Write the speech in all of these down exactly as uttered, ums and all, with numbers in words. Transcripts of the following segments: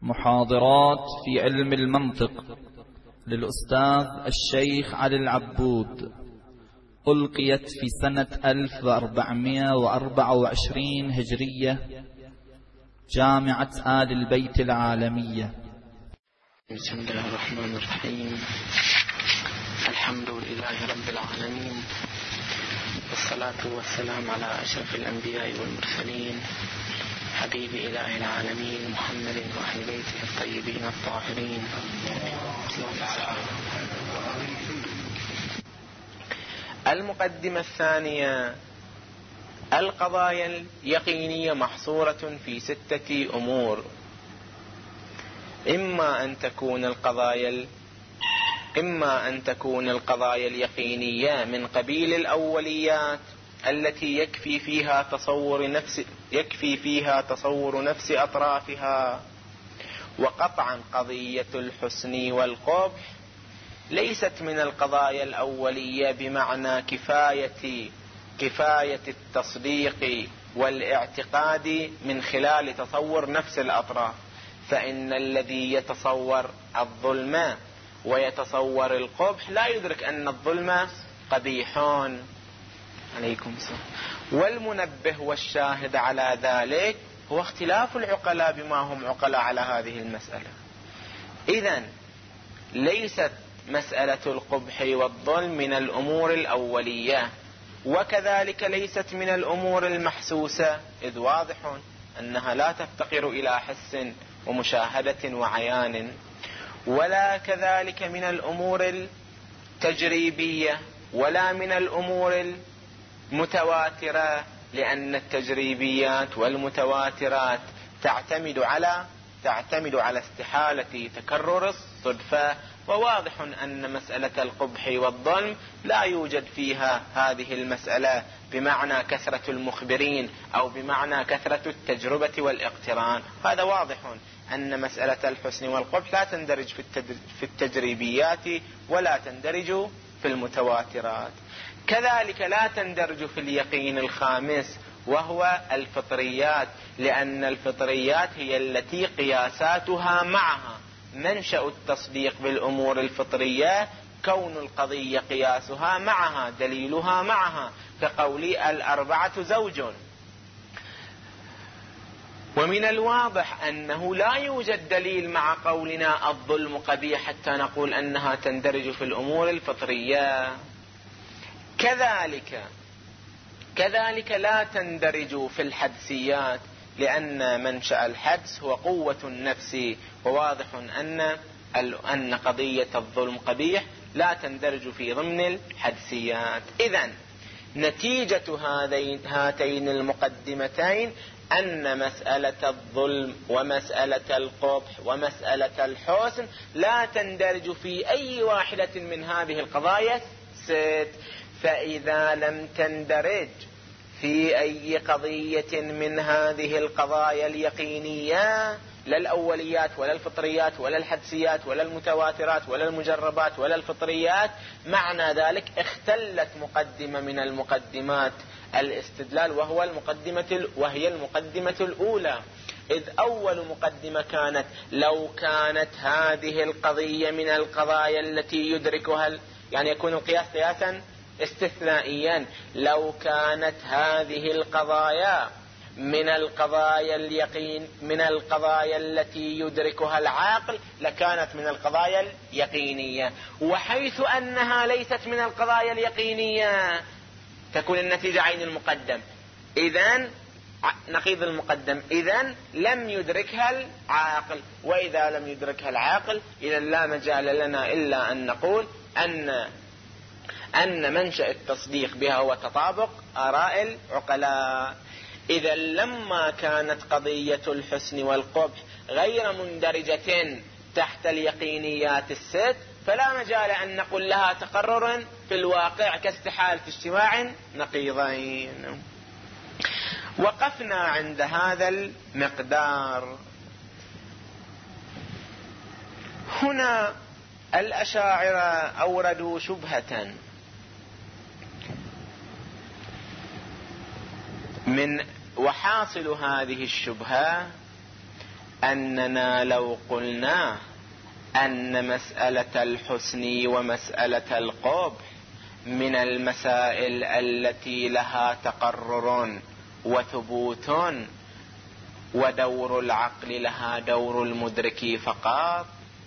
محاضرات في علم المنطق للأستاذ الشيخ علي العبود، ألقيت في سنة ألف وأربعمائة وأربعة وعشرين هجرية، جامعة آل البيت العالمية. بسم الله الرحمن الرحيم. الحمد لله رب العالمين، والصلاة والسلام على أشرف الأنبياء والمرسلين، حبيب إله العالمين محمد وأهل بيته الطيبين الطاهرين. المقدمة الثانية: القضايا اليقينية محصورة في ستة أمور. إما أن تكون القضايا إما أن تكون القضايا اليقينية من قبيل الأوليات التي يكفي فيها تصور نفس يكفي فيها تصور نفس أطرافها، وقطعا قضية الحسن والقبح ليست من القضايا الأولية بمعنى كفاية كفاية التصديق والاعتقاد من خلال تصور نفس الأطراف، فإن الذي يتصور الظلم ويتصور القبح لا يدرك أن الظلم قبيحون. عليكم السلام. والمنبه والشاهد على ذلك هو اختلاف العقلاء بما هم عقلاء على هذه المسألة. إذن ليست مسألة القبح والظلم من الأمور الأولية، وكذلك ليست من الأمور المحسوسة، إذ واضح أنها لا تفتقر إلى حس ومشاهدة وعيان، ولا كذلك من الأمور التجريبية ولا من الأمور المتواترة، لأن التجريبيات والمتواترات تعتمد على تعتمد على استحالة تكرر الصدفة، وواضح أن مسألة القبح والظلم لا يوجد فيها هذه المسألة بمعنى كثرة المخبرين أو بمعنى كثرة التجربة والاقتران. هذا واضح أن مسألة الحسن والقبح لا تندرج في التجريبيات ولا تندرج في المتواترات. كذلك لا تندرج في اليقين الخامس وهو الفطريات، لأن الفطريات هي التي قياساتها معها منشأ التصديق بالأمور الفطرية، كون القضية قياسها معها دليلها معها، كقولي الأربعة زوج. ومن الواضح أنه لا يوجد دليل مع قولنا الظلم قبيح حتى نقول أنها تندرج في الأمور الفطرية. كذلك كذلك لا تندرج في الحدسيات، لأن منشأ الحدس هو قوة النفس، وواضح أن أن قضية الظلم قبيح لا تندرج في ضمن الحدسيات. إذن نتيجة هاتين المقدمتين أن مسألة الظلم ومسألة القبح ومسألة الحسن لا تندرج في أي واحدة من هذه القضايا الست. فإذا لم تندرج في أي قضية من هذه القضايا اليقينية، لا الأوليات ولا الفطريات ولا الحدسيات ولا المتواترات ولا المجربات ولا الفطريات، معنى ذلك اختلت مقدمة من المقدمات الاستدلال، وهو المقدمة وهي المقدمة الأولى. إذ أول مقدمة كانت لو كانت هذه القضية من القضايا التي يدركها، يعني يكون القياس قياسا استثنائيا، لو كانت هذه القضايا من القضايا اليقين من القضايا التي يدركها العاقل لكانت من القضايا اليقينية، وحيث أنها ليست من القضايا اليقينية تكون النتيجة عين المقدم، إذن نقيض المقدم، إذن لم يدركها العاقل. وإذا لم يدركها العاقل إذن لا مجال لنا إلا أن نقول أن أن منشأ التصديق بها هو تطابق آراء العقلاء. إذا لما كانت قضية الحسن والقبح غير مندرجة تحت اليقينيات الست، فلا مجال أن نقول لها تقرر في الواقع كاستحالة اجتماع نقيضين. وقفنا عند هذا المقدار. هنا الأشاعرة أوردوا شبهة من وحاصل هذه الشبهة أننا لو قلنا أن مسألة الحسن ومسألة القبح من المسائل التي لها تقرر وثبوت ودور العقل لها دور المدرك فقط،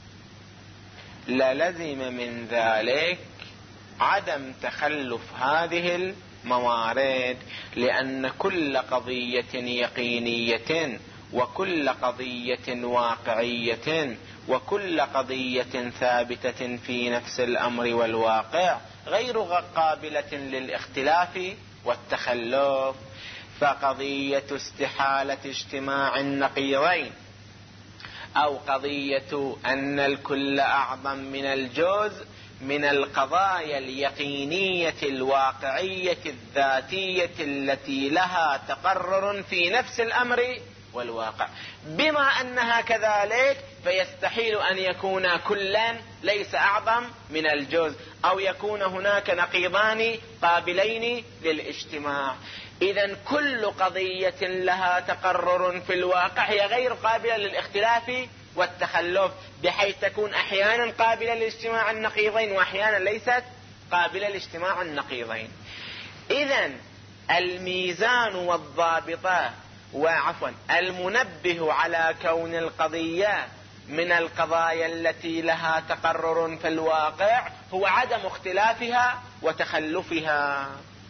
للزم من ذلك عدم تخلف هذه الموارد، لأن كل قضية يقينية وكل قضية واقعية وكل قضية ثابتة في نفس الأمر والواقع غير قابلة للاختلاف والتخلف. فقضية استحالة اجتماع النقيضين أو قضية أن الكل أعظم من الجزء من القضايا اليقينية الواقعية الذاتية التي لها تقرر في نفس الأمر والواقع. بما أنها كذلك فيستحيل أن يكون كلا ليس أعظم من الجزء، أو يكون هناك نقيضان قابلين للاجتماع. إذن كل قضية لها تقرر في الواقع هي غير قابلة للاختلاف والتخلف، بحيث تكون أحيانا قابلة لاجتماع النقيضين وأحيانا ليست قابلة لاجتماع النقيضين. إذن الميزان والضابطة وعفوا المنبه على كون القضية من القضايا التي لها تقرر في الواقع هو عدم اختلافها وتخلفها.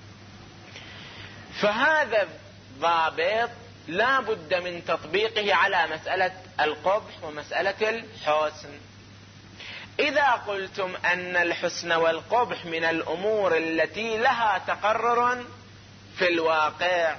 فهذا الضابط لا بد من تطبيقه على مسألة القبح ومسألة الحسن. إذا قلتم أن الحسن والقبح من الأمور التي لها تقرر في الواقع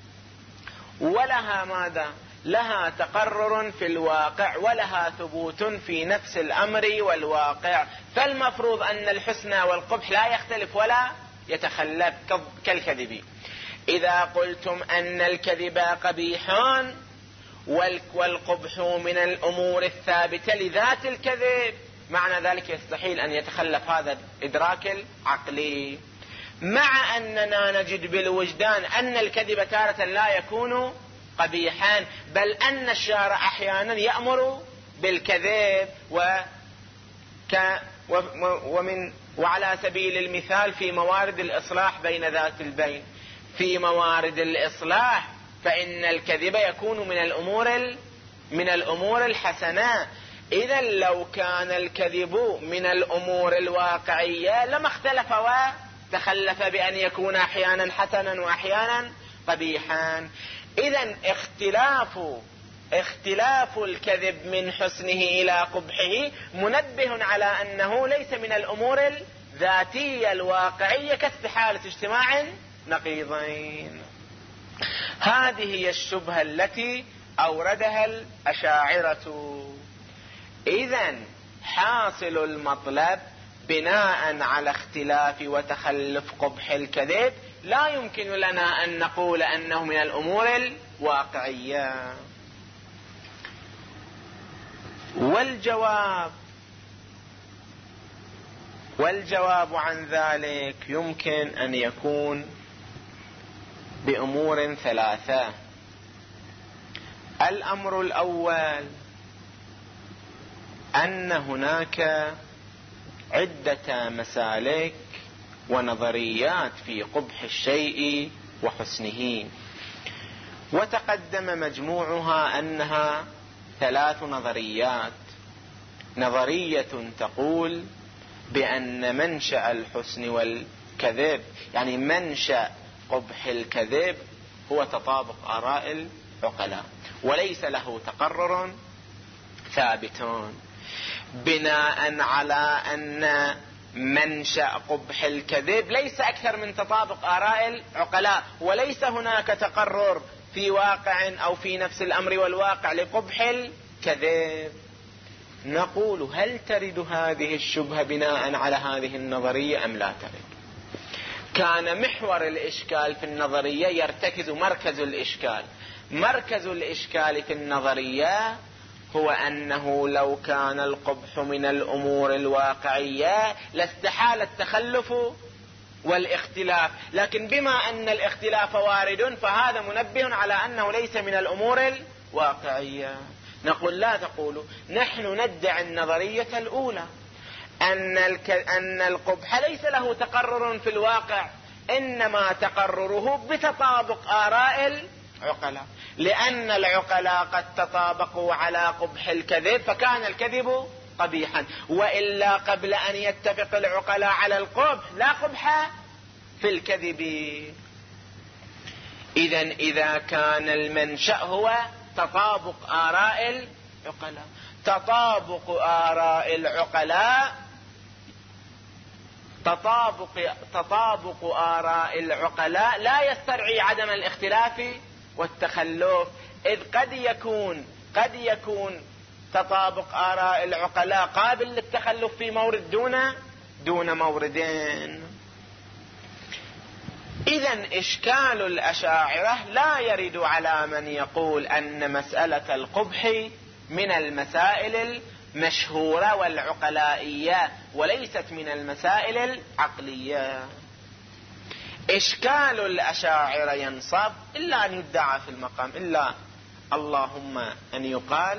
ولها ماذا؟ لها تقرر في الواقع ولها ثبوت في نفس الأمر والواقع، فالمفروض أن الحسن والقبح لا يختلف ولا يتخلف كالكذب. إذا قلتم أن الكذب قبيحان والقبح من الأمور الثابتة لذات الكذب، معنى ذلك يستحيل أن يتخلف هذا الإدراك العقلي، مع أننا نجد بالوجدان أن الكذب تارة لا يكون قبيحا، بل أن الشارع أحيانا يأمر بالكذب وك ومن وعلى سبيل المثال في موارد الإصلاح بين ذات البين، في موارد الإصلاح فإن الكذب يكون من الأمور من الأمور الحسنة. إذا لو كان الكذب من الأمور الواقعية لما اختلف وتخلف بأن يكون أحيانا حسنا وأحيانا قبيحا. إذا اختلاف اختلاف الكذب من حسنه إلى قبحه منبه على أنه ليس من الأمور الذاتية الواقعية كاستحالة اجتماع نقيضين. هذه هي الشبهة التي أوردها الأشاعرة. إذن حاصل المطلب بناء على اختلاف وتخلف قبح الكذب لا يمكن لنا أن نقول أنه من الأمور الواقعية. والجواب والجواب عن ذلك يمكن أن يكون بأمور ثلاثة. الأمر الأول أن هناك عدة مسالك ونظريات في قبح الشيء وحسنه، وتقدم مجموعها أنها ثلاث نظريات. نظرية تقول بأن منشأ الحسن والكذب، يعني منشأ قبح الكذب، هو تطابق آراء العقلاء وليس له تقرر ثابتون، بناء على أن منشأ قبح الكذب ليس أكثر من تطابق آراء العقلاء، وليس هناك تقرر في واقع أو في نفس الأمر والواقع لقبح الكذب. نقول هل ترد هذه الشبهة بناء على هذه النظرية أم لا ترد؟ كان محور الإشكال في النظرية يرتكز مركز الإشكال مركز الإشكال في النظرية هو أنه لو كان القبح من الأمور الواقعية لاستحال التخلف والاختلاف، لكن بما أن الاختلاف وارد فهذا منبه على أنه ليس من الأمور الواقعية. نقول لا تقولوا، نحن ندعي النظرية الأولى أن أن القبح ليس له تقرر في الواقع، إنما تقرره بتطابق آراء العقلاء، لأن العقلاء قد تطابقوا على قبح الكذب فكان الكذب قبيحا، وإلا قبل أن يتفق العقلاء على القبح لا قبح في الكذب. إذن إذا كان المنشأ هو تطابق آراء العقلاء، تطابق آراء العقلاء تطابق تطابق آراء العقلاء لا يسترعي عدم الاختلاف والتخلف، إذ قد يكون قد يكون تطابق آراء العقلاء قابل للتخلف في مورد دون دون موردين. إذن إشكال الأشاعرة لا يرد على من يقول أن مسألة القبح من المسائل المشهورة والعقلائية وليست من المسائل العقلية. إشكال الأشاعرة ينصب إلا أن يدعى في المقام، إلا اللهم أن يقال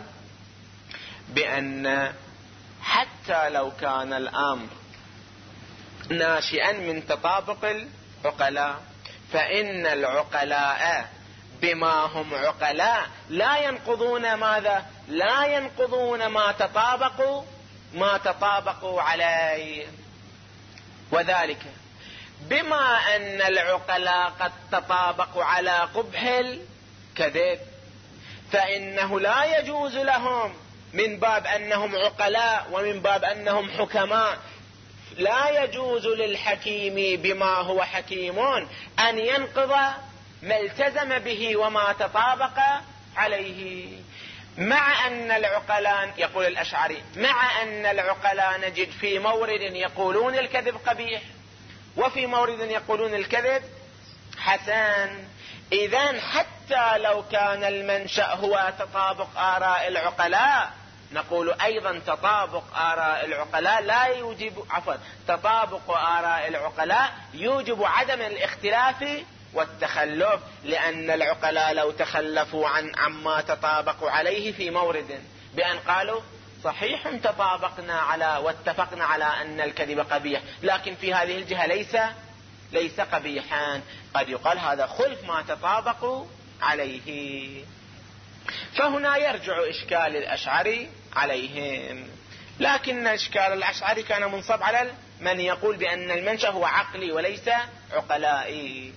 بأن حتى لو كان الأمر ناشئا من تطابق العقلاء فإن العقلاء بما هم عقلاء لا ينقضون ماذا؟ لا ينقضون ما تطابقوا ما تطابقوا عليه. وذلك بما أن العقلاء قد تطابقوا على قبح الكذب فإنه لا يجوز لهم من باب أنهم عقلاء ومن باب أنهم حكماء، لا يجوز للحكيم بما هو حكيم أن ينقض ما التزم به وما تطابق عليه. مع أن العقلاء، يقول الأشعري، مع أن العقلاء نجد في مورد يقولون الكذب قبيح وفي مورد يقولون الكذب حسن. إذن حتى لو كان المنشأ هو تطابق آراء العقلاء نقول أيضا تطابق آراء العقلاء لا يوجب عفوا تطابق آراء العقلاء يوجب عدم الاختلاف والتخلف، لأن العقلاء لو تخلفوا عن عما تطابقوا عليه في مورد بأن قالوا صحيح تطابقنا على واتفقنا على أن الكذب قبيح لكن في هذه الجهة ليس ليس قبيحا، قد يقال هذا خلف ما تطابقوا عليه. فهنا يرجع إشكال الأشعري عليهم، لكن إشكال الأشعري كان منصب على من يقول بأن المنشأ هو عقلي وليس عقلائي.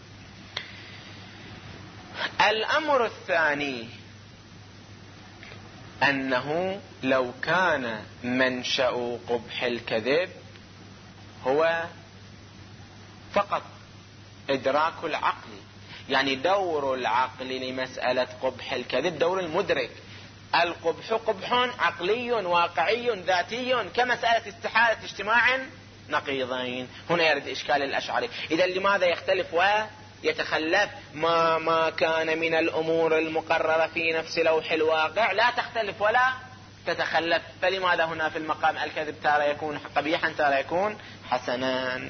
الأمر الثاني أنه لو كان منشأ قبح الكذب هو فقط إدراك العقل، يعني دور العقل لمسألة قبح الكذب دور المدرك، القبح قبح عقلي واقعي ذاتي كمسألة استحالة اجتماع نقيضين. هنا يرد إشكال الأشعري، إذا لماذا يختلف ويتخلف؟ ما ما كان من الأمور المقررة في نفس لوح الواقع لا تختلف ولا تتخلف، فلماذا هنا في المقام الكذب تارة يكون قبيحا تارة يكون حسنا؟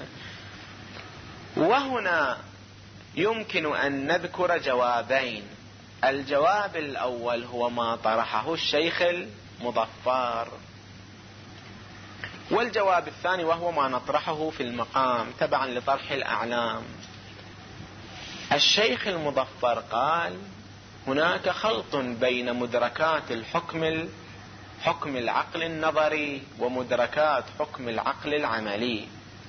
وهنا يمكن أن نذكر جوابين. الجواب الأول هو ما طرحه الشيخ المظفر، والجواب الثاني وهو ما نطرحه في المقام تبعا لطرح الأعلام. الشيخ المظفر قال هناك خلط بين مدركات الحكم حكم العقل النظري ومدركات حكم العقل العملي،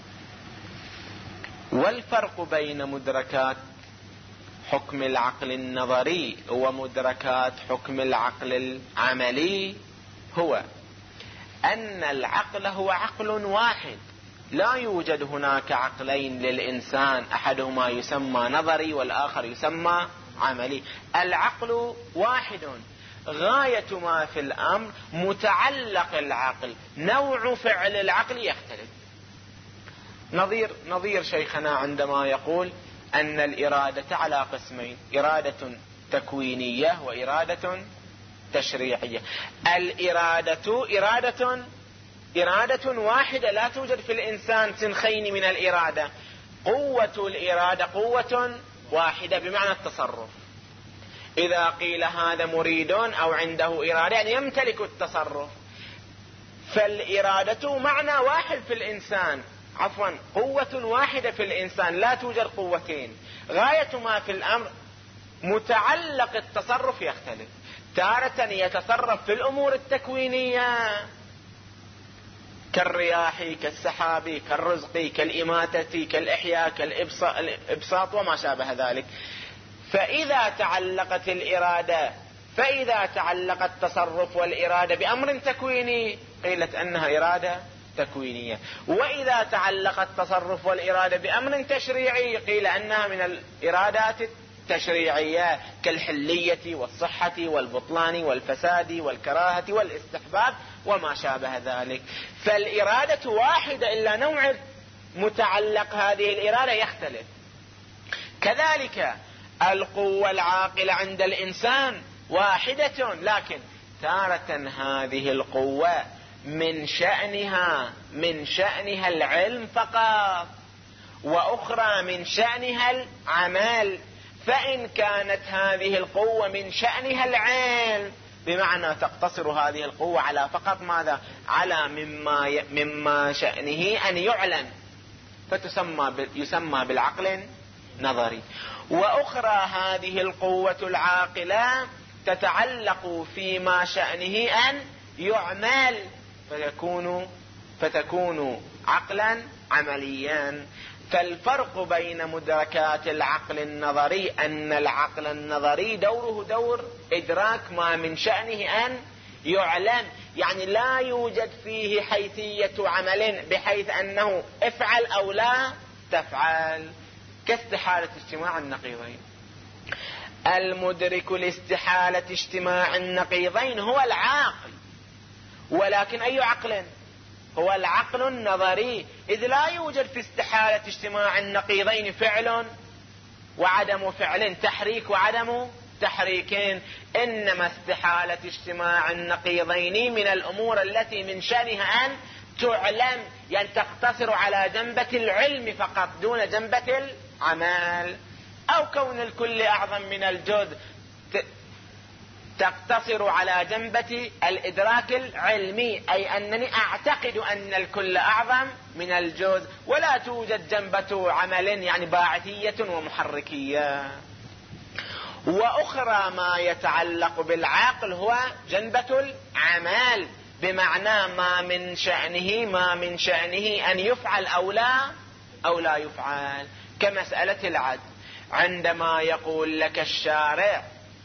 والفرق بين مدركات حكم العقل النظري ومدركات حكم العقل العملي هو أن العقل هو عقل واحد، لا يوجد هناك عقلين للإنسان أحدهما يسمى نظري والآخر يسمى عملي، العقل واحد، غاية ما في الأمر متعلق العقل، نوع فعل العقل يختلف. نظير نظير شيخنا عندما يقول أن الإرادة على قسمين، إرادة تكوينية وإرادة تشريعية. الإرادة إرادة إرادة واحدة، لا توجد في الإنسان سنخين من الإرادة، قوة الإرادة قوة واحدة بمعنى التصرف. إذا قيل هذا مريد أو عنده إرادة يعني يمتلك التصرف. فالإرادة معنى واحد في الإنسان، عفوا قوة واحدة في الإنسان، لا توجد قوتين. غاية ما في الأمر متعلق التصرف يختلف، تارة يتصرف في الأمور التكوينية كالرياح كالسحاب كالرزق كالإماتة كالإحياء كالإبساط وما شابه ذلك. فإذا تعلقت الإرادة فإذا تعلق التصرف والإرادة بأمر تكويني قيلت أنها إرادة تكوينية، وإذا تعلق التصرف والإرادة بأمر تشريعي قيل أنها من الإرادات التشريعية كالحلية والصحة والبطلان والفساد والكراهة والاستحباب وما شابه ذلك. فالإرادة واحدة إلا نوع متعلق هذه الإرادة يختلف. كذلك القوة العاقلة عند الإنسان واحدة، لكن تارة هذه القوة من شأنها من شأنها العلم فقط، وأخرى من شأنها العمل. فإن كانت هذه القوة من شأنها العلم بمعنى تقتصر هذه القوة على فقط ماذا؟ على مما ي... مما شأنه أن يعلن، فتسمى ب... يسمى بالعقل النظري. وأخرى هذه القوة العاقلة تتعلق فيما شأنه أن يعمل، فتكون فتكون عقلا عمليا. فالفرق بين مدركات العقل النظري أن العقل النظري دوره دور إدراك ما من شأنه أن يعلم، يعني لا يوجد فيه حيثية عمل بحيث أنه افعل أو لا تفعل، كاستحالة اجتماع النقيضين. المدرك لاستحالة اجتماع النقيضين هو العاقل، ولكن أي عقل؟ هو العقل النظري، إذ لا يوجد في استحالة اجتماع النقيضين فعل وعدم فعل، تحريك وعدم تحريكين، إنما استحالة اجتماع النقيضين من الأمور التي من شأنها أن تعلم، يعني تقتصر على جنبة العلم فقط دون جنبة العمل. أو كون الكل أعظم من الجزء تقتصر على جنبة الإدراك العلمي، أي أنني أعتقد أن الكل أعظم من الجزء، ولا توجد جنبة عمل يعني باعثية ومحركية. وأخرى ما يتعلق بالعقل هو جنبة العمل، بمعنى ما من شأنه ما من شأنه أن يفعل أو لا أو لا يفعل، كمسألة العدل. عندما يقول لك الشارع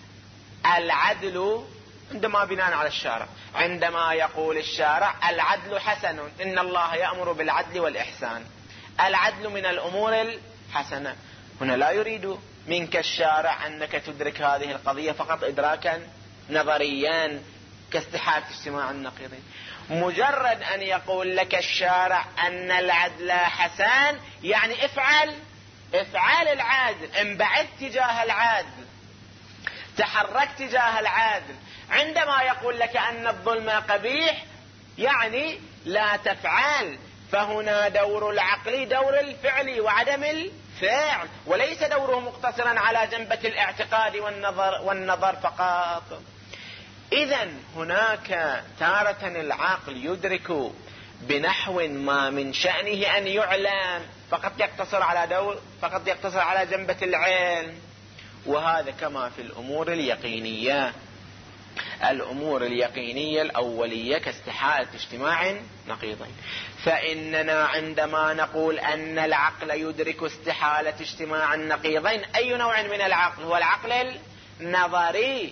العدل، عندما بناء على الشارع، عندما يقول الشارع العدل حسن، إن الله يأمر بالعدل والإحسان، العدل من الأمور الحسنة، هنا لا يريد منك الشارع أنك تدرك هذه القضية فقط إدراكا نظريا كاستحالة اجتماع النقيضين. مجرد أن يقول لك الشارع أن العدل حسن يعني افعل افعال العادل، انبعد تجاه العادل، تحرك تجاه العادل. عندما يقول لك أن الظلم قبيح يعني لا تفعل، فهنا دور العقل دور الفعل وعدم الفعل، وليس دوره مقتصرا على جنبة الاعتقاد والنظر, والنظر فقط. إذن هناك تارة العقل يدرك بنحو ما من شأنه أن يعلم، فقط يقتصر على دور فقط يقتصر على جنبة العلم، وهذا كما في الأمور اليقينية. الأمور اليقينية الأولية كاستحالة اجتماع نقيضين. فإننا عندما نقول أن العقل يدرك استحالة اجتماع النقيضين، أي نوع من العقل؟ هو العقل النظري،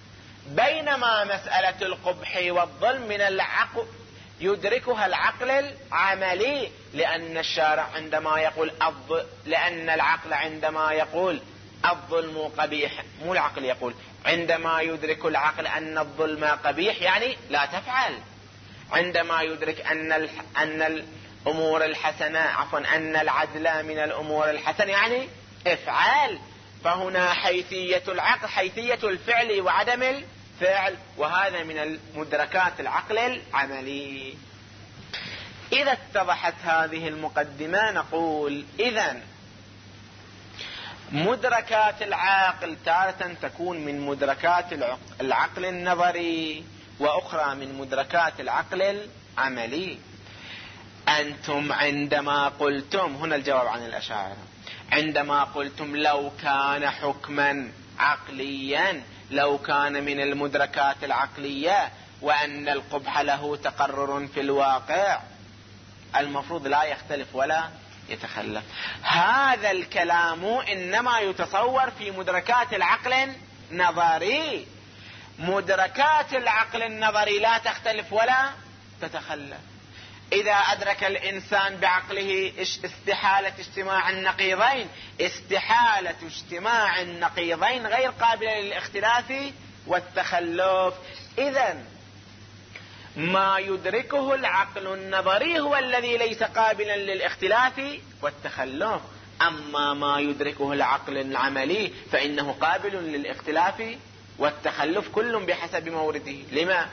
بينما مسألة القبح والظلم من العقل يدركها العقل العملي، لأن الشارع عندما يقول الظ... لأن العقل عندما يقول الظلم قبيح، مو العقل يقول، عندما يدرك العقل أن الظلم قبيح يعني لا تفعل، عندما يدرك أن ال... أن الأمور الحسنة عفوا أن العدل من الأمور الحسنة يعني افعال. فهنا حيثية العقل حيثية الفعل وعدم الفعل، وهذا من المدركات العقل العملي. إذا اتضحت هذه المقدمة نقول إذن مدركات العقل تارة تكون من مدركات العقل النظري، وأخرى من مدركات العقل العملي. أنتم عندما قلتم، هنا الجواب عن الأشاعرة، عندما قلتم لو كان حكما عقليا، لو كان من المدركات العقلية وأن القبح له تقرر في الواقع، المفروض لا يختلف ولا يتخلف. هذا الكلام إنما يتصور في مدركات العقل النظري. مدركات العقل النظري لا تختلف ولا تتخلف. إذا أدرك الإنسان بعقله استحالة اجتماع النقيضين، استحالة اجتماع النقيضين غير قابلة للاختلاف والتخلف. إذن ما يدركه العقل النظري هو الذي ليس قابلا للاختلاف والتخلف، أما ما يدركه العقل العملي فإنه قابل للاختلاف والتخلف، كل بحسب مورده. لما؟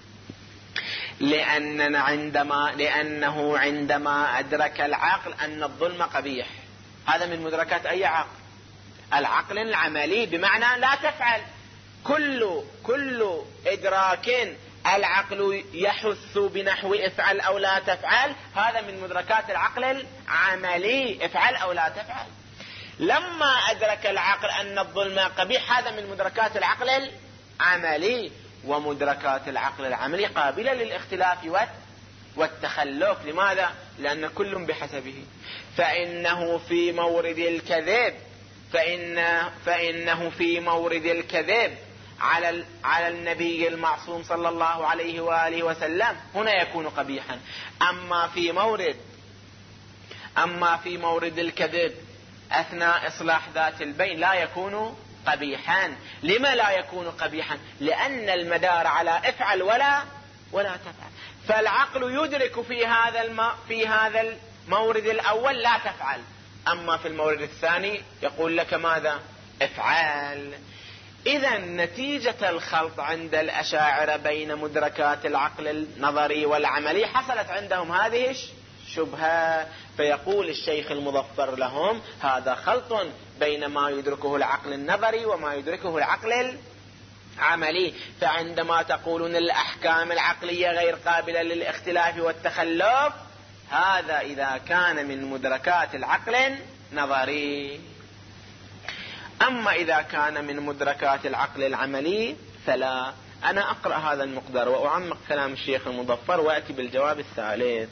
لأننا عندما لأنه عندما أدرك العقل أن الظلم قبيح، هذا من مدركات أي عقل؟ العقل العملي، بمعنى لا تفعل. كل كل إدراك العقل يحث بنحو افعل أو لا تفعل، هذا من مدركات العقل العملي، افعل أو لا تفعل. لما أدرك العقل أن الظلم قبيح، هذا من مدركات العقل العملي. ومدركات العقل العملي قابلة للاختلاف والتخلف. لماذا؟ لأن كل بحسبه. فإنه في مورد الكذب فإن فإنه في مورد الكذب على على النبي المعصوم صلى الله عليه وآله وسلم هنا يكون قبيحا. أما في مورد أما في مورد الكذب أثناء إصلاح ذات البين لا يكون قبيحا. لما لا يكون قبيحا؟ لأن المدار على افعل ولا ولا تفعل. فالعقل يدرك في هذا الم... في هذا المورد الأول لا تفعل، أما في المورد الثاني يقول لك ماذا؟ افعل. إذا نتيجة الخلط عند الأشاعرة بين مدركات العقل النظري والعملي حصلت عندهم هذه الشبهة. فيقول الشيخ المظفر لهم هذا خلط بين ما يدركه العقل النظري وما يدركه العقل العملي. فعندما تقولون الأحكام العقلية غير قابلة للاختلاف والتخلف، هذا إذا كان من مدركات العقل النظري. أما إذا كان من مدركات العقل العملي فلا. أنا أقرأ هذا المقدار وأعمق كلام الشيخ المظفر وأتي بالجواب الثالث.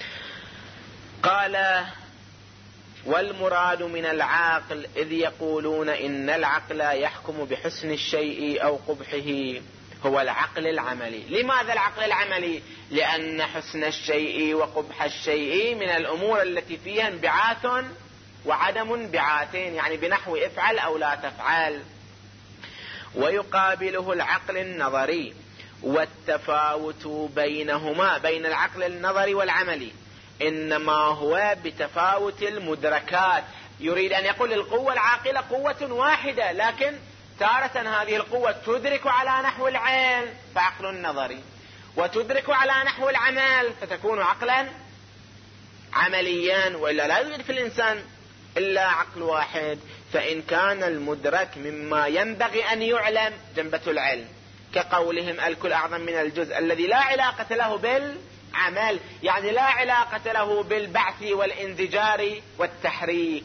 قال: والمراد من العاقل إذ يقولون إن العقل يحكم بحسن الشيء أو قبحه هو العقل العملي. لماذا العقل العملي؟ لأن حسن الشيء وقبح الشيء من الأمور التي فيها انبعاث وعدم انبعاثين، يعني بنحو افعل أو لا تفعل. ويقابله العقل النظري. والتفاوت بينهما بين العقل النظري والعملي إنما هو بتفاوت المدركات. يريد أن يقول القوة العاقلة قوة واحدة، لكن تارة هذه القوة تدرك على نحو العين فعقل نظري، وتدرك على نحو العمل فتكون عقلا عمليا. وإلا لا يوجد في الإنسان إلا عقل واحد. فإن كان المدرك مما ينبغي أن يعلم جنبة العلم، كقولهم الكل أعظم من الجزء الذي لا علاقة له بالعمل، يعني لا علاقة له بالبعث والانزجار والتحريك،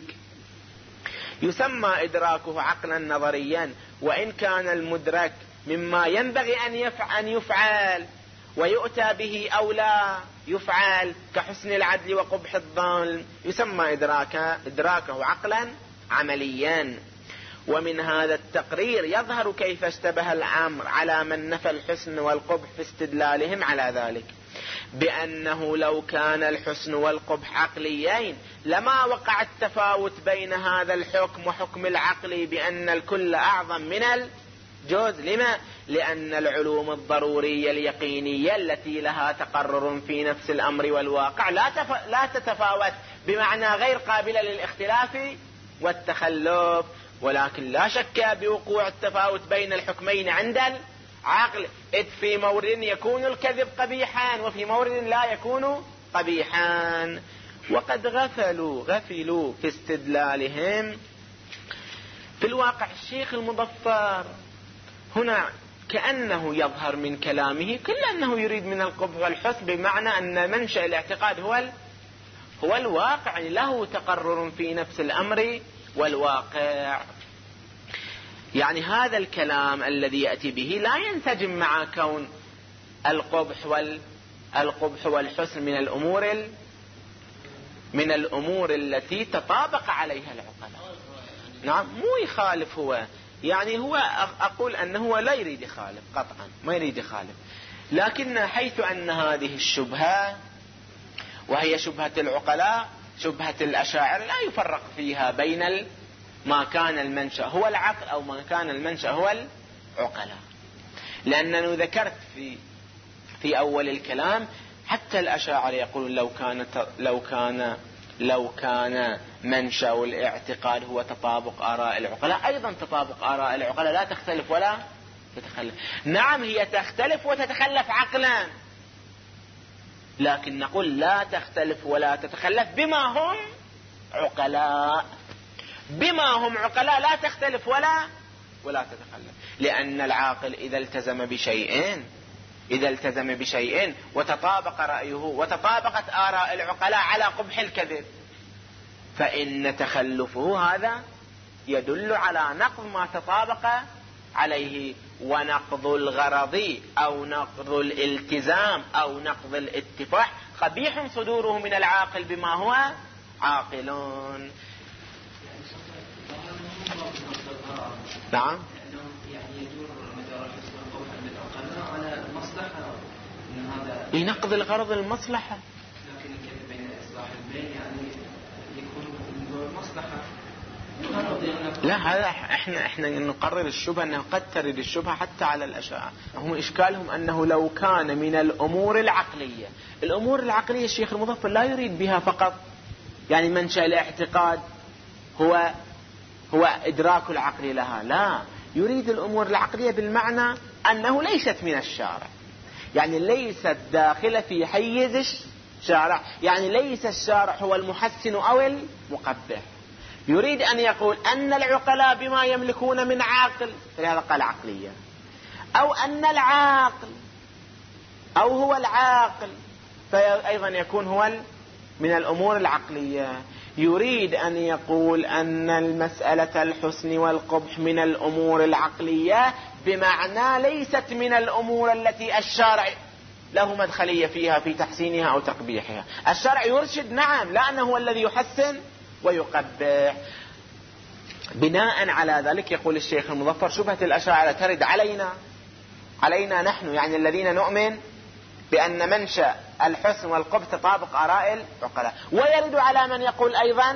يسمى إدراكه عقلا نظريا. وإن كان المدرك مما ينبغي أن يفعل ويؤتى به أو لا يفعل كحسن العدل وقبح الظلم، يسمى إدراكه, إدراكه عقلا عمليا. ومن هذا التقرير يظهر كيف اشتبه الأمر على من نفى الحسن والقبح في استدلالهم على ذلك، بأنه لو كان الحسن والقبح عقليين لما وقع التفاوت بين هذا الحكم وحكم العقل بأن الكل أعظم من الجزء. لما؟ لأن العلوم الضرورية اليقينية التي لها تقرر في نفس الأمر والواقع لا, تف... لا تتفاوت بمعنى غير قابلة للاختلاف والتخلف. ولكن لا شك بوقوع التفاوت بين الحكمين عند العقل، إذ في مورد يكون الكذب قبيحا وفي مورد لا يكون قبيحا. وقد غفلوا غفلوا في استدلالهم في الواقع الشيخ المظفر هنا كأنه يظهر من كلامه كل أنه يريد من القبح والحسن، بمعنى أن منشأ الاعتقاد هو هو الواقع، له تقرر في نفس الأمر والواقع. يعني هذا الكلام الذي يأتي به لا ينسجم مع كون القبح وال القبح والحسن من الأمور ال من الأمور التي تطابق عليها العقلاء. نعم، مو يخالف هو، يعني هو أقول أنه هو لا يريد يخالف قطعا، ما يريد يخالف، لكن حيث أن هذه الشبهة وهي شبهة العقلاء شبهة الأشاعرة لا يفرق فيها بين ما كان المنشأ هو العقل أو ما كان المنشأ هو العقلاء. لأنني ذكرت في في أول الكلام حتى الأشاعرة يقولون لو كان لو كان لو كان منشأ الاعتقاد هو تطابق آراء العقلاء، أيضا تطابق آراء العقلاء لا تختلف ولا تتخلف. نعم هي تختلف وتتخلف عقلا، لكن نقول لا تختلف ولا تتخلف بما هم عقلاء، بما هم عقلاء لا تختلف ولا ولا تتخلف. لأن العاقل إذا التزم بشيء إذا التزم بشيء وتطابق رأيه وتطابقت آراء العقلاء على قبح الكذب، فإن تخلفه هذا يدل على نقض ما تطابق عليه، ونقض الغرض أو نقض الالتزام أو نقض الاتفاق قبيح صدوره من العاقل بما هو عاقلون. نعم، ينقض الغرض المصلحة، لكن الكذب بين إصلاح البين يعني يكون من دور المصلحة. لا، هذا احنا احنا نقرر الشبهة انه قد ترد الشبهة حتى على الأشاعرة. هم اشكالهم انه لو كان من الامور العقلية، الامور العقلية الشيخ المظفر لا يريد بها فقط يعني منشأ الاعتقاد هو هو ادراك العقل لها، لا، يريد الامور العقلية بالمعنى انه ليست من الشارع، يعني ليست داخلة في حيز الشارع، يعني ليس الشارع هو المحسن أو المقبح. يريد أن يقول أن العقلاء بما يملكون من عاقل، فلهذا قال عقلية، أو أن العاقل أو هو العاقل فأيضا يكون هو من الأمور العقلية. يريد أن يقول أن المسألة الحسن والقبح من الأمور العقلية بمعنى ليست من الأمور التي الشارع له مدخلية فيها في تحسينها أو تقبيحها. الشرع يرشد، نعم، لأنه هو الذي يحسن ويقبح. بناء على ذلك يقول الشيخ المظفر شبهة الأشاعرة ترد علينا علينا نحن، يعني الذين نؤمن بأن منشأ الحسن والقبح تطابق آراء العقلاء، ويرد على من يقول أيضا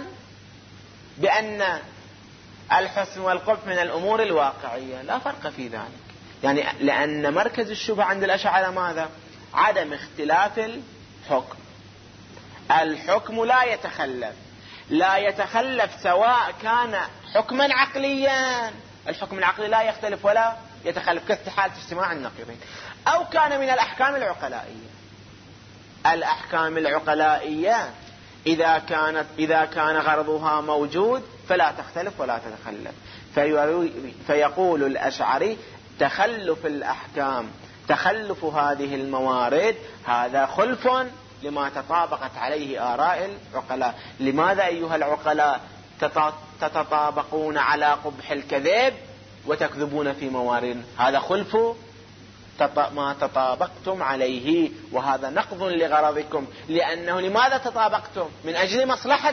بأن الحسن والقبح من الأمور الواقعية. لا فرق في ذلك، يعني لأن مركز الشبهة عند الأشاعرة ماذا؟ عدم اختلاف الحكم. الحكم لا يتخلف لا يتخلف سواء كان حكما عقليا، الحكم العقلي لا يختلف ولا يتخلف كاستحالة اجتماع النقيضين، أو كان من الأحكام العقلائية. الأحكام العقلائية إذا كانت إذا كان غرضها موجود فلا تختلف ولا تتخلف. فيقول الأشعري تخلف الأحكام، تخلف هذه الموارد، هذا خلف لما تطابقت عليه آراء العقلاء. لماذا أيها العقلاء تتطابقون على قبح الكذب وتكذبون في موارد؟ هذا خلف ما تطابقتم عليه، وهذا نقض لغرضكم. لأنه لماذا تطابقتم؟ من أجل مصلحة،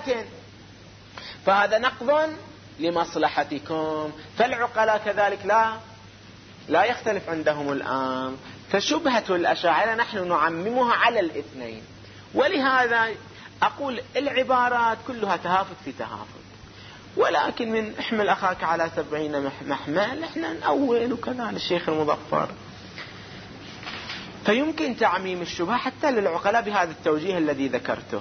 فهذا نقض لمصلحتكم. فالعقلاء كذلك لا لا يختلف عندهم الآن. فشبهة الأشاعرة نحن نعممها على الاثنين، ولهذا أقول العبارات كلها تهافت في تهافت، ولكن من احمل أخاك على سبعين محمل احنا نأول وكذا الشيخ المظفر. فيمكن تعميم الشبهة حتى للعقلاء بهذا التوجيه الذي ذكرته.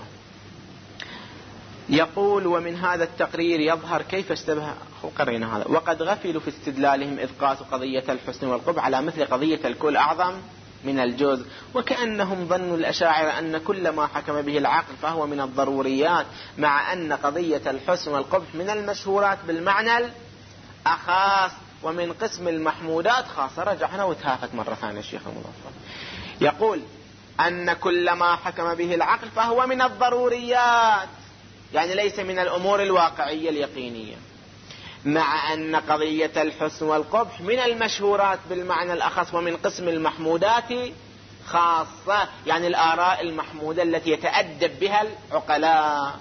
يقول ومن هذا التقرير يظهر كيف اشتبه قرينا هذا، وقد غفلوا في استدلالهم إذ قاسوا قضية الحسن والقبح على مثل قضية الكل أعظم من الجزء، وكأنهم ظنوا الأشاعرة أن كل ما حكم به العقل فهو من الضروريات، مع أن قضية الحسن والقبح من المشهورات بالمعنى أخاص ومن قسم المحمودات خاصة. رجعنا وتهافت مرة ثانية الشيخ المظفر يقول أن كل ما حكم به العقل فهو من الضروريات، يعني ليس من الأمور الواقعية اليقينية، مع أن قضية الحسن والقبح من المشهورات بالمعنى الأخص ومن قسم المحمودات خاصة، يعني الآراء المحمودة التي يتأدب بها العقلاء.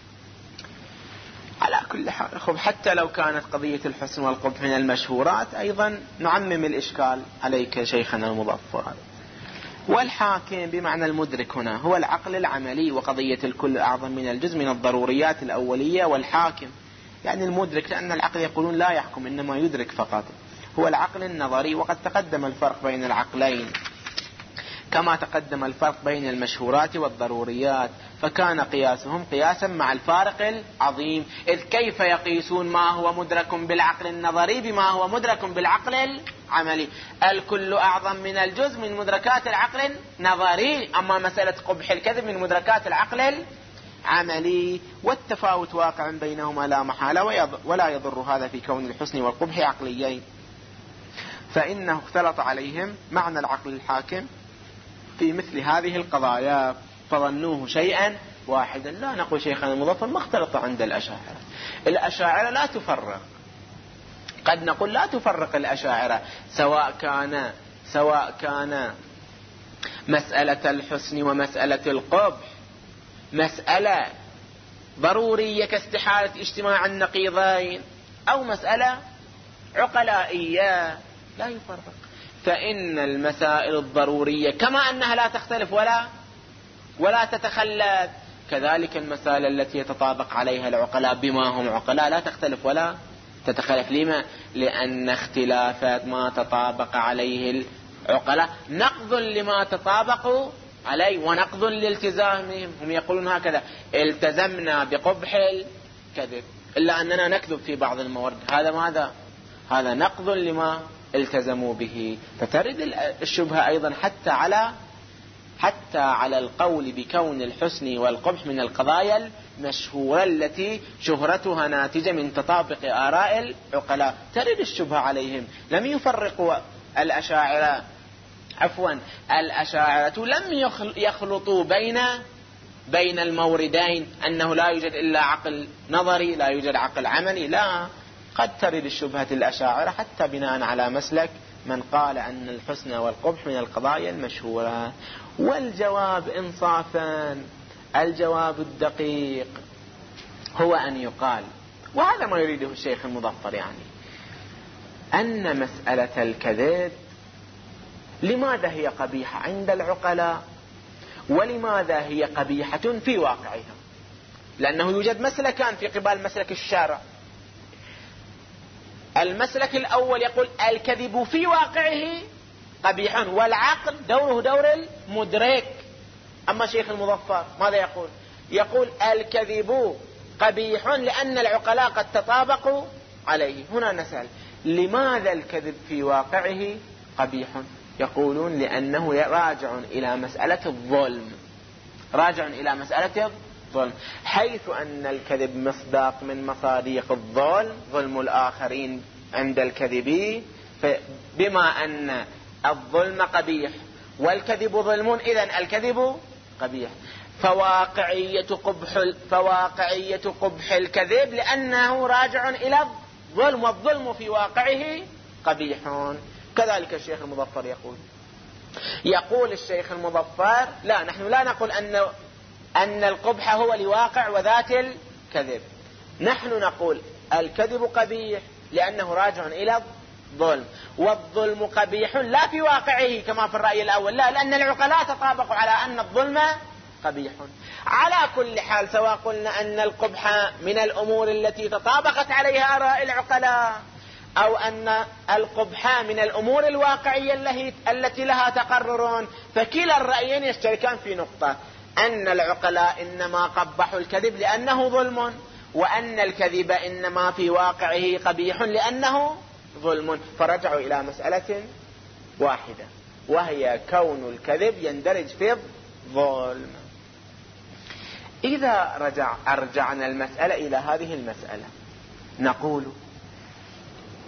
على كل حال خب حتى لو كانت قضية الحسن والقبح من المشهورات أيضا نعمم الإشكال عليك شيخنا المظفر. والحاكم بمعنى المدرك هنا هو العقل العملي، وقضية الكل أعظم من الجزء من الضروريات الأولية. والحاكم يعني المدرك، لأن العقل يقولون لا يحكم إنما يدرك فقط، هو العقل النظري. وقد تقدم الفرق بين العقلين كما تقدم الفرق بين المشهورات والضروريات، فكان قياسهم قياسا مع الفارق العظيم. إذ كيف يقيسون ما هو مدرك بالعقل النظري بما هو مدرك بالعقل العملي؟ الكل أعظم من الجزء من مدركات العقل النظري، أما مسألة قبح الكذب من مدركات العقل العملي، والتفاوت واقع بينهما لا محالة، ولا يضر هذا في كون الحسن والقبح عقليين، فإنه اختلط عليهم معنى العقل الحاكم في مثل هذه القضايا فظنوه شيئا واحدا. لا نقول شيخنا المظفر ما اختلط عند الأشاعرة. الأشاعرة لا تفرق، قد نقول لا تفرق الأشاعرة، سواء كان سواء كان مسألة الحسن ومسألة القبح مسألة ضرورية كاستحالة اجتماع النقيضين، أو مسألة عقلائية، لا يفرق. فإن المسائل الضرورية كما أنها لا تختلف ولا ولا تتخلف، كذلك المسائل التي يتطابق عليها العقلاء بما هم عقلاء لا تختلف ولا تتخلف. لما؟ لأن اختلافات ما تطابق عليه العقلاء نقض لما تطابقوا عليه ونقض لالتزامهم. هم يقولون هكذا: التزمنا بقبح الكذب إلا أننا نكذب في بعض الموارد، هذا ماذا؟ هذا نقض لما التزموا به. فترد الشبهة أيضا حتى على حتى على القول بكون الحسن والقبح من القضايا المشهورة التي شهرتها ناتجة من تطابق آراء العقلاء، ترد الشبهة عليهم. لم يفرقوا الأشاعرة عفوا الأشاعرة لم يخلطوا بين بين الموردين، أنه لا يوجد إلا عقل نظري لا يوجد عقل عملي، لا. قد ترد الشبهة الأشاعرة حتى بناء على مسلك من قال أن الحسن والقبح من القضايا المشهورة. والجواب إنصافا، الجواب الدقيق هو أن يقال، وهذا ما يريده الشيخ المظفر، يعني أن مسألة الكذب لماذا هي قبيحة عند العقلاء ولماذا هي قبيحة في واقعها؟ لأنه يوجد مسلكان في قبال مسلك الشارع. المسلك الأول يقول الكذب في واقعه قبيح، والعقل دوره دور المدرك. أما شيخ المظفر ماذا يقول؟ يقول الكذب قبيح لأن العقلاء قد تطابقوا عليه. هنا نسأل: لماذا الكذب في واقعه قبيح؟ يقولون لأنه راجع إلى مسألة الظلم، راجع إلى مسألة الظلم، حيث أن الكذب مصداق من مصاديق الظلم، ظلم الآخرين عند الكذب، بما أن الظلم قبيح والكذب ظلم، إذن الكذب قبيح. فواقعية قبح فواقعية قبح الكذب لأنه راجع إلى الظلم، والظلم في واقعه قبيح. كذلك الشيخ المظفر يقول يقول الشيخ المظفر: لا، نحن لا نقول أن أن القبح هو لواقع وذات الكذب، نحن نقول الكذب قبيح لأنه راجع إلى الظلم، والظلم قبيح لا في واقعه كما في الرأي الأول، لا، لأن العقلاء تطابقوا على أن الظلم قبيح. على كل حال، سواء قلنا أن القبح من الأمور التي تطابقت عليها آراء العقلاء، أو أن القبح من الأمور الواقعية التي لها تقرر، فكلا الرأيين يشتركان في نقطة: أن العقلاء إنما قبحوا الكذب لأنه ظلم، وأن الكذب إنما في واقعه قبيح لأنه ظلم. فرجعوا إلى مسألة واحدة، وهي كون الكذب يندرج في الظلم. إذا رجع أرجعنا المسألة إلى هذه المسألة، نقول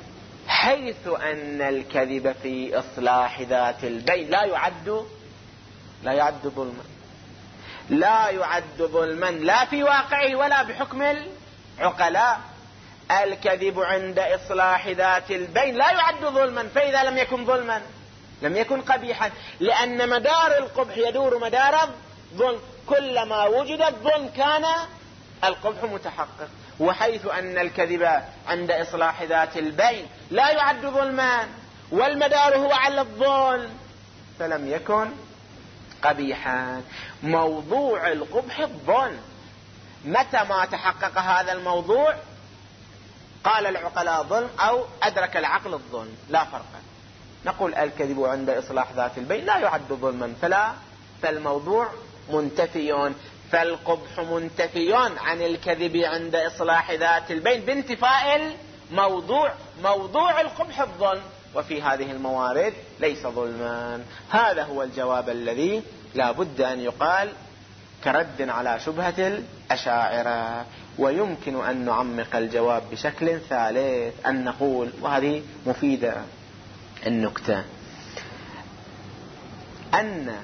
حيث أن الكذب في إصلاح ذات البين لا يعد لا يعد ظلما، لا يعد ظلما لا في واقعه ولا بحكم العقلاء. الكذب عند إصلاح ذات البين لا يعد ظلما، فإذا لم يكن ظلما لم يكن قبيحا، لأن مدار القبح يدور مدار الظلم، كلما وجد الظلم كان القبح متحقق. وحيث أن الكذب عند إصلاح ذات البين لا يعد ظلما والمدار هو على الظلم فلم يكن قبيحا. موضوع القبح الظلم، متى ما تحقق هذا الموضوع قال العقلاء ظلم أو أدرك العقل الظلم، لا فرق. نقول الكذب عند إصلاح ذات البين لا يعد ظلما، فلا فالموضوع منتفي، فالقبح منتفي عن الكذب عند إصلاح ذات البين بانتفاء الموضوع. موضوع القبح الظلم، وفي هذه الموارد ليس ظلما. هذا هو الجواب الذي لا بد أن يقال كرد على شبهة الأشاعرة. ويمكن أن نعمق الجواب بشكل ثالث، أن نقول، وهذه مفيدة النكتة، أن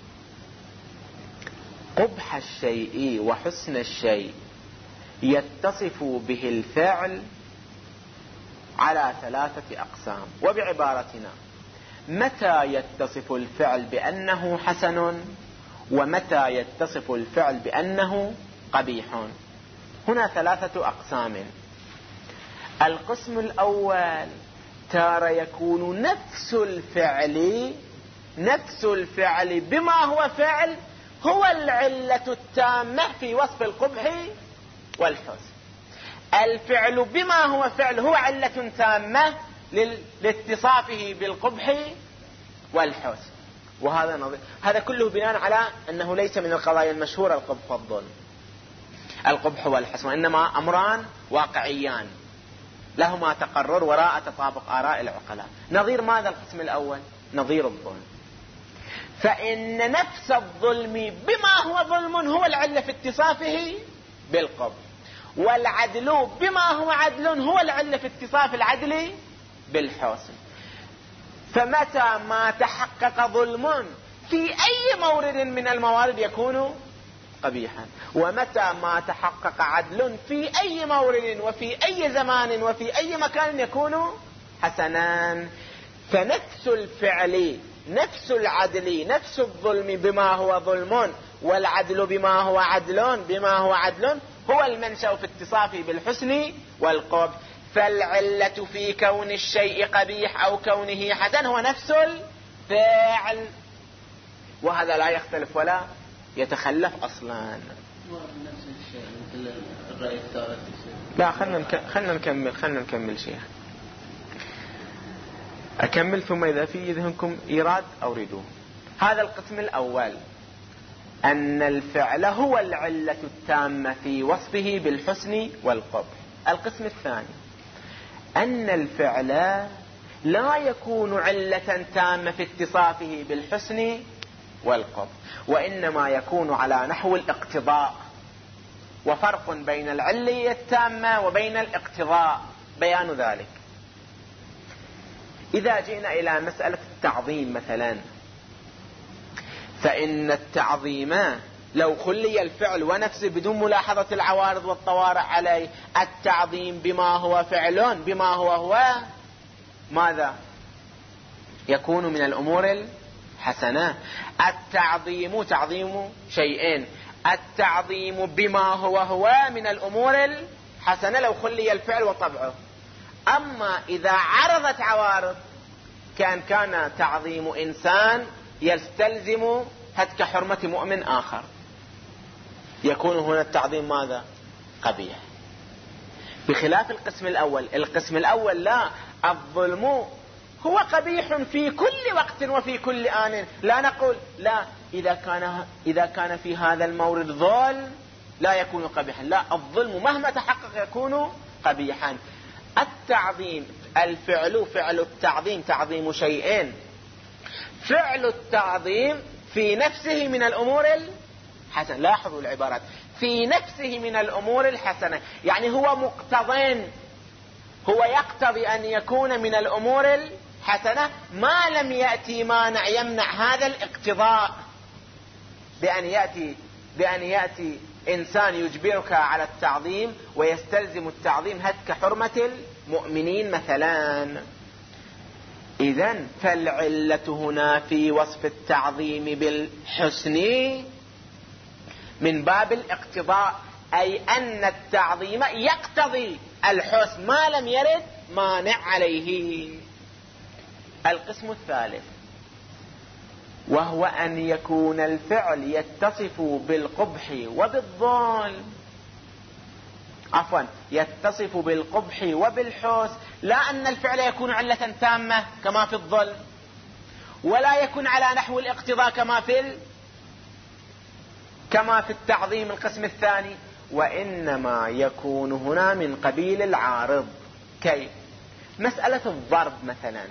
قبح الشيء وحسن الشيء يتصف به الفعل على ثلاثة أقسام. وبعبارتنا، متى يتصف الفعل بأنه حسن، ومتى يتصف الفعل بأنه قبيح. هنا ثلاثة أقسام. القسم الأول، تارة يكون نفس الفعل نفس الفعل بما هو فعل هو العلة التامة في وصف القبح والحسن. الفعل بما هو فعل هو علة تامة لاتصافه بالقبح والحسن. وهذا نظير. هذا كله بناء على أنه ليس من القضايا المشهورة القبح والظلم القبح والحسن، وإنما أمران واقعيان لهما تقرر وراء تطابق آراء العقلاء. نظير ماذا القسم الأول؟ نظير الظلم. فإن نفس الظلم بما هو ظلم هو العلة في اتصافه بالقبح، والعدل بما هو عدل هو العلة في اتصاف العدل بالحسن. فمتى ما تحقق ظلم في أي مورد من الموارد يكون قبيحا، ومتى ما تحقق عدل في أي مورد وفي أي زمان وفي أي مكان يكون حسنا. فنفس الفعل نفس العدل نفس الظلم بما هو ظلم، والعدل بما هو عدل بما هو عدل هو المنشأ في اتصافه بالحسن والقبح. فالعلة في كون الشيء قبيح أو كونه حسن هو نفس الفعل، وهذا لا يختلف ولا يتخلف أصلا. نفس الشيء مثل الرأي الثالث. لا، خلنا خلنا نكمل خلنا نكمل شيء أكمل، ثم إذا في ذهنكم إيراد أوريدوه. هذا القسم الأول، أن الفعل هو العلة التامة في وصفه بالحسن والقبح. القسم الثاني، أن الفعل لا يكون علة تامة في اتصافه بالحسن والقبح، وإنما يكون على نحو الاقتضاء. وفرق بين العلة التامة وبين الاقتضاء بيان ذلك. إذا جئنا إلى مسألة التعظيم مثلا، فإن التعظيم لو خلي الفعل ونفسه بدون ملاحظة العوارض والطوارئ عليه، التعظيم بما هو فعل بما هو هو ماذا؟ يكون من الأمور الحسنة. التعظيم تعظيم شيئين، التعظيم بما هو هو من الأمور الحسنة لو خلي الفعل وطبعه. أما إذا عرضت عوارض كان كان تعظيم إنسان يستلزم هتك حرمة مؤمن آخر، يكون هنا التعظيم ماذا؟ قبيح. بخلاف القسم الأول. القسم الأول لا، الظلم هو قبيح في كل وقت وفي كل آن. لا نقول لا، إذا كان إذا كان في هذا المورد ظلم لا يكون قبيحا، لا، الظلم مهما تحقق يكون قبيحا. التعظيم، الفعل فعل التعظيم تعظيم شيئين، فعل التعظيم في نفسه من الأمور الحسنة. لاحظوا العبارات، في نفسه من الأمور الحسنة، يعني هو مقتضٍ هو يقتضي أن يكون من الأمور الحسنة ما لم يأتي مانع يمنع هذا الاقتضاء، بأن يأتي بأن يأتي إنسان يجبرك على التعظيم ويستلزم التعظيم هتك حرمة المؤمنين مثلا. إذن فالعلة هنا في وصف التعظيم بالحسن من باب الاقتضاء، أي أن التعظيم يقتضي الحسن ما لم يرد مانع عليه. القسم الثالث وهو أن يكون الفعل يتصف بالقبح وبالظلم، عفوا يتصف بالقبح وبالحسن، لا أن الفعل يكون علة تامة كما في الظلم، ولا يكون على نحو الاقتضاء كما في ال... كما في التعظيم القسم الثاني، وإنما يكون هنا من قبيل العارض. كيف؟ مسألة الضرب مثلا،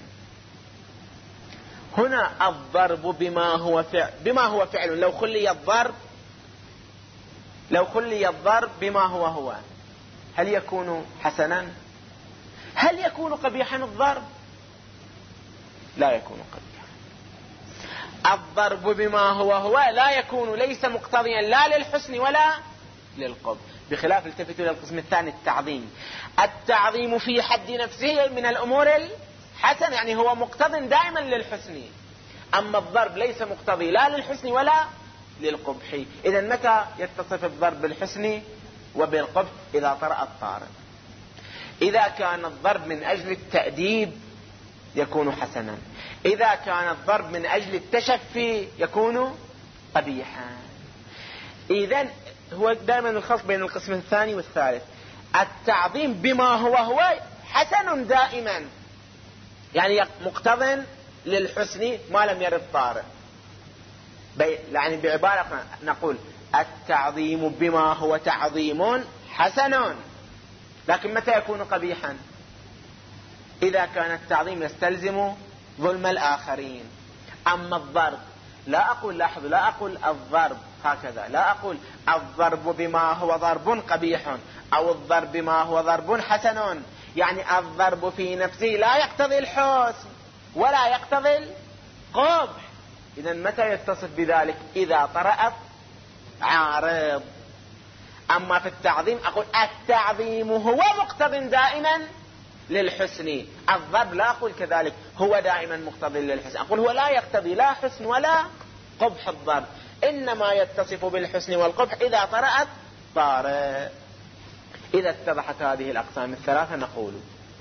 هنا الضرب بما هو فعل بما هو فعل لو خلي الضرب لو خلي الضرب بما هو هو هل يكون حسنا؟ هل يكون قبيحا الضرب؟ لا يكون قبيحا. الضرب بما هو هو لا يكون ليس مقتضيا لا للحسن ولا للقبح، بخلاف التفتوا الى القسم الثاني التعظيم. التعظيم في حد نفسه من الامور الحسنه، يعني هو مقتض دائما للحسن، اما الضرب ليس مقتضي لا للحسن ولا للقبح. اذا متى يتصف الضرب بالحسن وبالقبح؟ اذا طرأ الطارئ. اذا كان الضرب من اجل التأديب يكون حسنا، اذا كان الضرب من اجل التشفي يكون قبيحا. اذا هو دائما الخاص بين القسم الثاني والثالث. التعظيم بما هو هو حسن دائما، يعني مقتض للحسن ما لم يرد طارئ. يعني بعبارة نقول التعظيم بما هو تعظيم حسن، لكن متى يكون قبيحا؟ إذا كان التعظيم يستلزم ظلم الآخرين. أما الضرب لا أقول، لاحظ، لا أقول الضرب هكذا، لا أقول الضرب بما هو ضرب قبيح أو الضرب بما هو ضرب حسن، يعني الضرب في نفسه لا يقتضي الحسن ولا يقتضي القبح. إذا متى يتصف بذلك؟ إذا طرأت عارض. أما في التعظيم أقول التعظيم هو مقتض دائما للحسن، الضرب لا أقول كذلك هو دائما مقتضي للحسن، أقول هو لا يقتضي لا حسن ولا قبح الضرب، إنما يتصف بالحسن والقبح إذا طرأت طارئ. إذا اتضحت هذه الأقسام الثلاثة نقول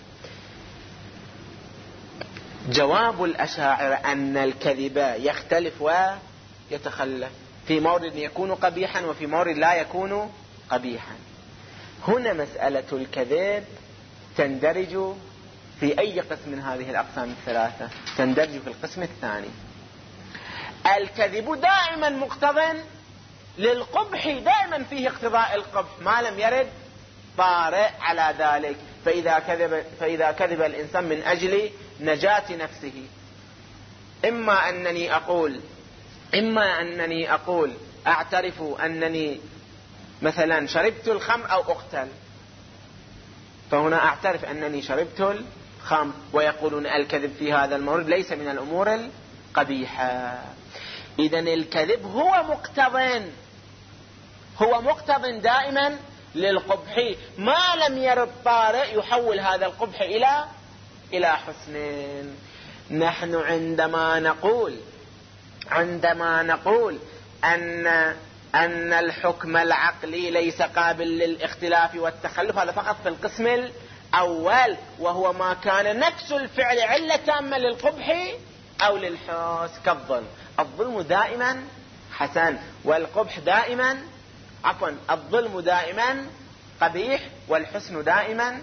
جواب الأشاعرة أن الكذب يختلف ويتخلف، في مورد يكون قبيحا وفي مورد لا يكون قبيحا. هنا مسألة الكذب تندرج في أي قسم من هذه الأقسام الثلاثة؟ تندرج في القسم الثاني. الكذب دائما مقتض للقبح، دائما فيه اقتضاء القبح ما لم يرد طارئ على ذلك. فإذا كذب, فإذا كذب الإنسان من أجل نجاة نفسه، إما أنني أقول إما أنني أقول أعترف أنني مثلا شربت الخمر أو أقتل، فهنا أعترف أنني شربت الخمر، ويقولون الكذب في هذا المورد ليس من الأمور القبيحة. إذن الكذب هو مقتض هو مقتض دائما للقبح ما لم يرد طارئ يحول هذا القبح إلى إلى حسن. نحن عندما نقول عندما نقول أن أن الحكم العقلي ليس قابل للاختلاف والتخلف، هذا فقط في القسم الأول، وهو ما كان نفس الفعل علة تامة للقبح أو للحسن كالظلم. الظلم دائما حسن والقبح دائما عفوا الظلم دائما قبيح والحسن دائما.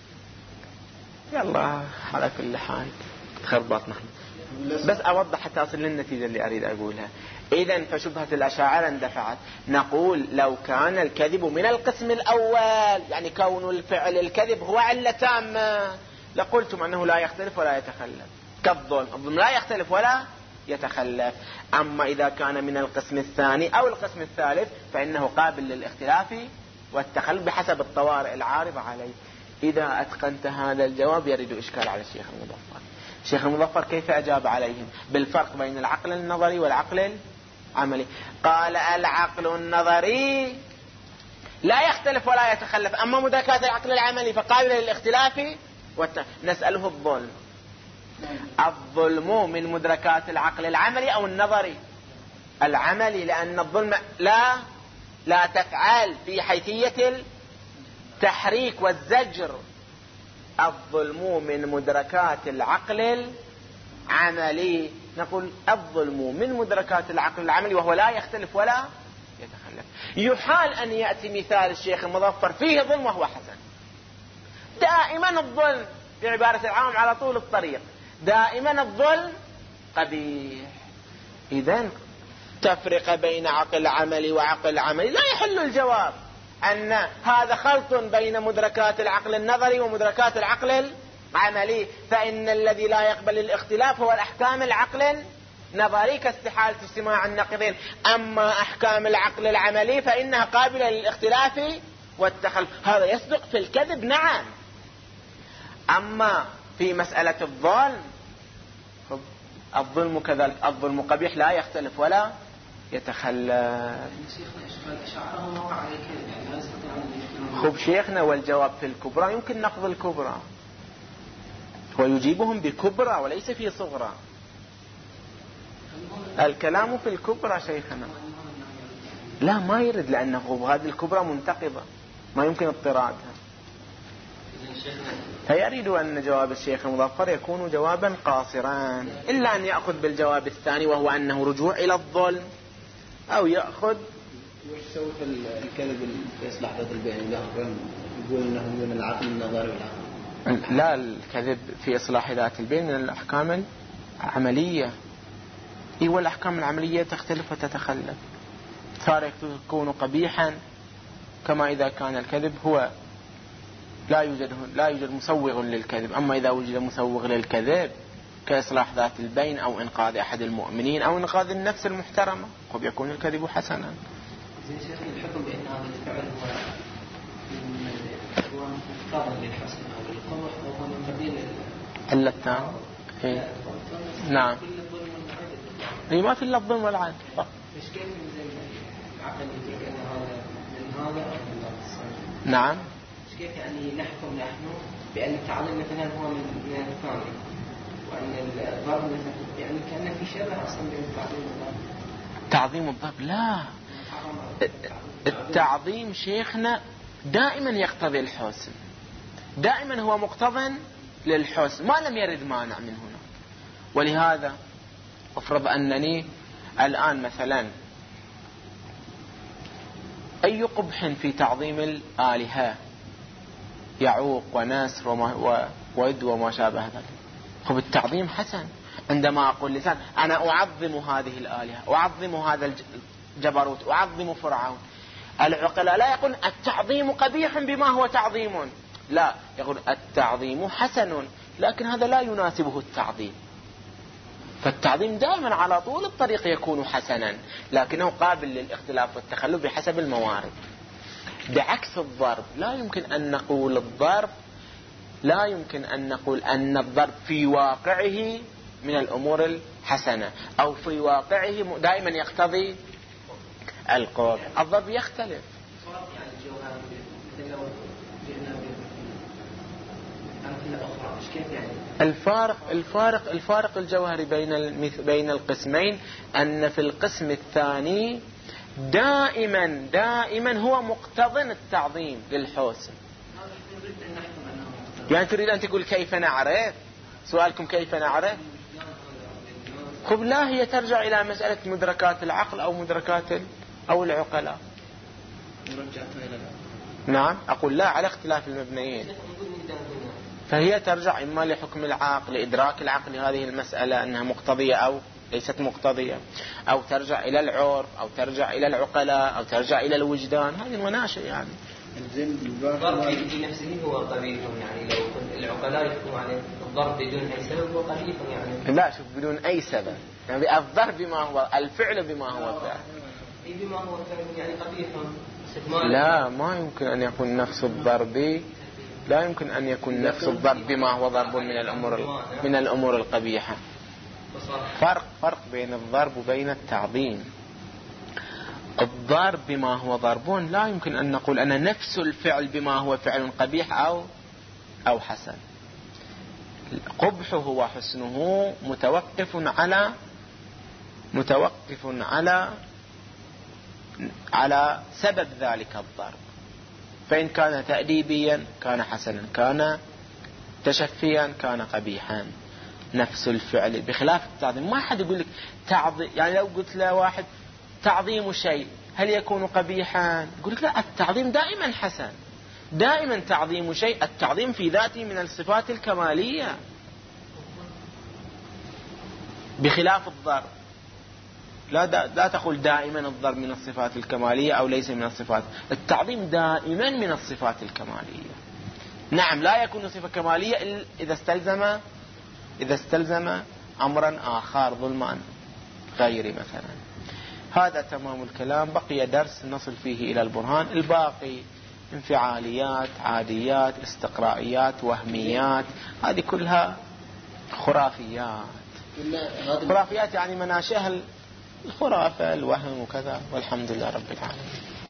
يلا على كل حال تخربط نحن، بس أوضح حتى أصل للنتيجة اللي أريد أقولها. إذن فشبهة الأشاعرة اندفعت. نقول لو كان الكذب من القسم الأول، يعني كون الفعل الكذب هو علة تامة، لقلتم أنه لا يختلف ولا يتخلف كالظلم. الظلم لا يختلف ولا يتخلف. أما إذا كان من القسم الثاني أو القسم الثالث فإنه قابل للاختلاف والتخلف بحسب الطوارئ العارضة عليه. إذا أتقنت هذا الجواب يرد إشكال على الشيخ المظفر. الشيخ المظفر كيف أجاب عليهم بالفرق بين العقل النظري والعقل العملي؟ قال العقل النظري لا يختلف ولا يتخلف، أما مدركات العقل العملي فقابلة للاختلاف والت... نسأله الظلم. الظلم من مدركات العقل العملي أو النظري؟ العملي، لأن الظلم لا لا تفعل في حيثية التحريك والزجر. الظلم من مدركات العقل العملي. نقول الظلم من مدركات العقل العملي وهو لا يختلف ولا يتخلف. يحال أن يأتي مثال الشيخ المظفر فيه ظلم وهو حسن. دائما الظلم بعبارة العام على طول الطريق، دائما الظلم قبيح. إذن تفرق بين عقل عملي وعقل عملي لا يحل الجواب أن هذا خلط بين مدركات العقل النظري ومدركات العقل العملي، فإن الذي لا يقبل الاختلاف هو الأحكام العقل النظري كاستحالة اجتماع النقيضين، أما أحكام العقل العملي فإنها قابلة للاختلاف والتخلف. هذا يصدق في الكذب نعم، أما في مسألة الظلم الظلم كذلك، الظلم قبيح لا يختلف ولا يتخلف. خب شيخنا والجواب في الكبرى يمكن نقض الكبرى، ويجيبهم بكبرى وليس في صغرى. الكلام في الكبرى شيخنا لا ما يرد، لأنه هذه الكبرى منتقضة ما يمكن اضطرادها. فيريد أن جواب الشيخ المظفر يكون جوابا قاصرا، إلا أن يأخذ بالجواب الثاني وهو أنه رجوع إلى الظلم، أو يأخذ وش سوى في الكذب في إصلاح ذات البين؟ يقول أنه من العقل النظري والعقل. لا، الكذب في إصلاح ذات البين من الأحكام العملية. إيه، والأحكام العملية تختلف وتتخلف، صار يكون قبيحا كما إذا كان الكذب هو لا يوجد لا يوجد مسوغ للكذب. أما إذا وجد مسوغ للكذب كإصلاح ذات البين أو إنقاذ أحد المؤمنين أو إنقاذ النفس المحترمة قد يكون الكذب حسنا. زين شيخ الحكم بأن هذا الفعل هو هو مقتضى للحسن أو للقبح أو هو من قبيل اللتان. إيه نعم، إيه ما في إلا الظلم والعدل. إيش كيف زين العقل يدرك أن هذا من هذا أو من هذا؟ نعم، إيش كيف يعني نحكم نحن بأن التعليم مثلا هو من من الثاني، وأن الضرب مثلا يعني كأنه في شبه أصلا بين التعظيم والضرب. تعظيم الضرب لا، التعظيم شيخنا دائما يقتضي الحسن، دائما هو مقتضى للحسن ما لم يرد مانع من هنا. ولهذا افرض أنني الآن مثلا أي قبح في تعظيم الآلهة، يعوق ونسر وما ود وما شابه ذلك، خب التعظيم حسن. عندما أقول لسان أنا أعظم هذه الآلهة، أعظم هذا الجبروت، أعظم فرعون، العقلاء لا يقول التعظيم قبيح بما هو تعظيم، لا، يقول التعظيم حسن، لكن هذا لا يناسبه التعظيم. فالتعظيم دائما على طول الطريق يكون حسنا، لكنه قابل للاختلاف والتخلف بحسب الموارد. بعكس الضرب لا يمكن أن نقول الضرب لا يمكن أن نقول أن الضرب في واقعه من الأمور الحسنة أو في واقعه دائما يقتضي القبح. الضرب يختلف. الفارق الفارق الفارق الجوهري بين بين القسمين أن في القسم الثاني دائما دائما هو مقتضى التعظيم للحسن. يعني تريد أن تقول كيف نعرف؟ سؤالكم كيف نعرف؟ خب لا، هي ترجع إلى مسألة مدركات العقل أو مدركات أو العقلاء. نعم، أقول لا على اختلاف المبنيين. فهي ترجع إما لحكم العقل، لإدراك العقل هذه المسألة أنها مقتضية أو ليست مقتضية، أو ترجع إلى العرف، أو ترجع إلى العقلاء، أو ترجع إلى الوجدان. هذه المناشئ يعني. الضرب في نفسه هو قبيح، يعني لو العقلاء يحكموا عليه الضرب بدون أي سبب هو قبيح يعني. لا، شوف، بدون أي سبب، يعني الضرب بما هو الفعل بما هو الفعل. بما هو الفعل يعني قبيح. لا، ما يمكن أن يكون نفس الضرب لا يمكن أن يكون نفس الضرب بما هو ضرب من الأمور من الأمور القبيحة. فرق فرق بين الضرب وبين التعظيم. الضرب بما هو ضرب لا يمكن أن نقول أن نفس الفعل بما هو فعل قبيح أو أو حسن. قبحه وحسنه متوقف على متوقف على على سبب ذلك الضرب. فإن كان تأديبيا كان حسنا، كان تشفيا كان قبيحا. نفس الفعل بخلاف التعظيم. ما حد يقول لك تعظيم، يعني لو قلت له واحد تعظيم شيء هل يكون قبيحا؟ يقول لك لا، التعظيم دائما حسن، دائما تعظيم شيء، التعظيم في ذاته من الصفات الكمالية بخلاف الضرب. لا لا تقول دائما الضرب من الصفات الكمالية أو ليس من الصفات. التعظيم دائما من الصفات الكمالية. نعم لا يكون صفة كمالية إذا استلزم إذا استلزم أمرا آخر ظلما غيري مثلا. هذا تمام الكلام. بقي درس نصل فيه إلى البرهان. الباقي انفعاليات، عاديات، استقرائيات، وهميات، هذه كلها خرافيات. خرافيات يعني مناشئها الخرافة، الوهم وكذا. والحمد لله رب العالمين.